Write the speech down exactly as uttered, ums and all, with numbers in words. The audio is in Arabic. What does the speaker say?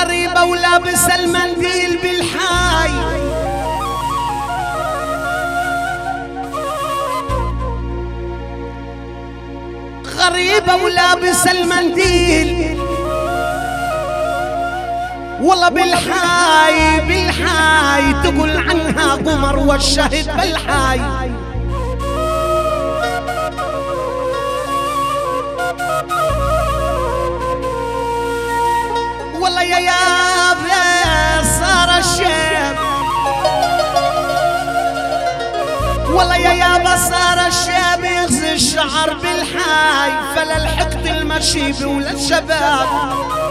غريبة ولابس المنديل بالحاي، غريبة ولابس المنديل والله بالحاي بالحاي تقول عنها قمر والشهد بالحاي. والله يا يابا صار الشيب، والله يا يابا صار الشيب يغزي الشعر بالحاي، فلا لحقت المشيب ولا الشباب.